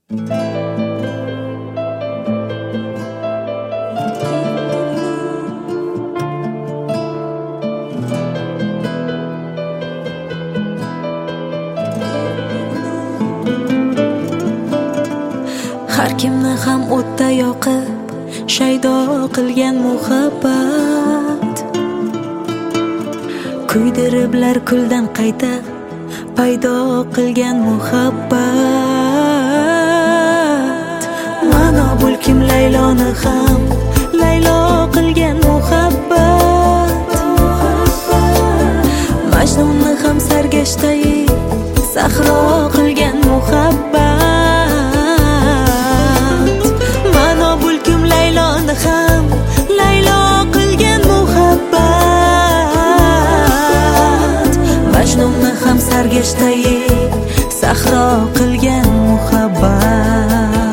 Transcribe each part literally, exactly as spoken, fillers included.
Har kimni ham o'tda yoqib shaydo qilgan muhabbat, kuydiriblar kuldan qayta paydo qilgan muhabbat. Ma'no bulkim Layloni ham Laylo qilgan muhabbat, Majnunni ham sargashtai sahro qilgan muhabbat. Ma'no bulkim Layloni ham Laylo qilgan muhabbat, Majnunni ham sargashtai sahro qilgan muhabbat.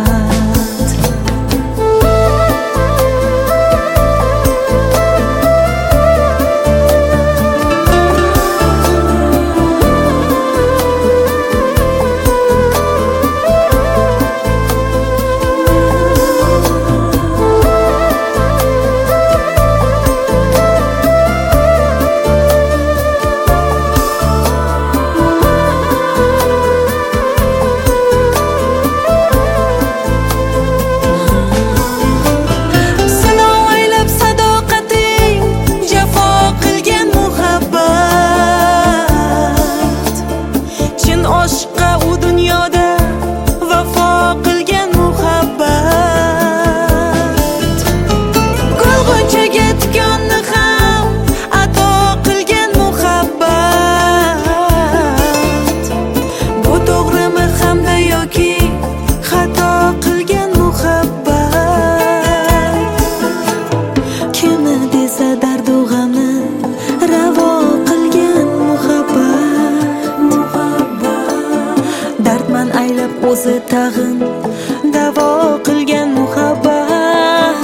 O'zi tag'in davo qilgan muhabbat,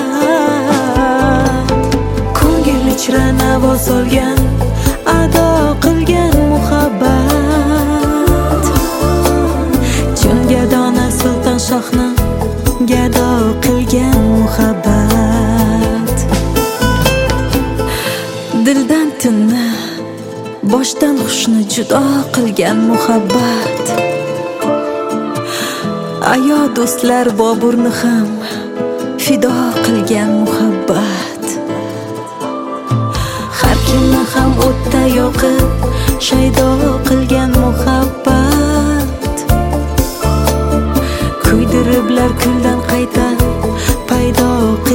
ko'ngil ichra navo solgan ado qilgan muhabbat. Jungadona sulton shohni gado qilgan muhabbat. Dildan tunni boshdan hushni judo qilgan muhabbat. Ayo do'stlar Boburni ham fido qilgan muhabbat. Har kimni ham o'tda yoqib shaydo qilgan muhabbat, kuydiriblar kuldan qayta paydo